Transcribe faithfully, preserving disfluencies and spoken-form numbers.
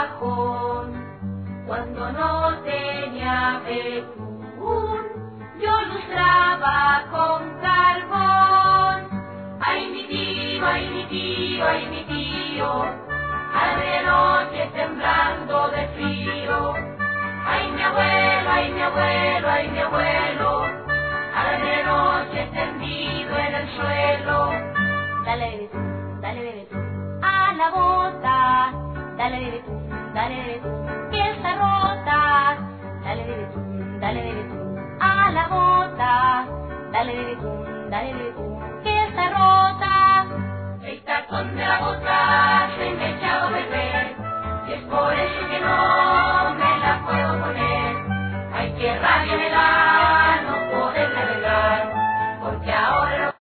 cajón. Cuando no tenía betún, yo lustraba con carbón. Ay, mi tío, ay, mi tío, ay, mi tío, a la noche temblando de frío. Ay, mi abuelo, ay, mi abuelo, ay, mi abuelo, a la noche tendido en el suelo. Dale betún, dale betún a la bota, dale betún, dale betún que está rota. Dale betún, dale betún a la bota, dale betún, dale betún que está rota. El tacón de la bota se me ha echado a beber y es por eso que no me la puedo poner. Ay, qué rabia me da.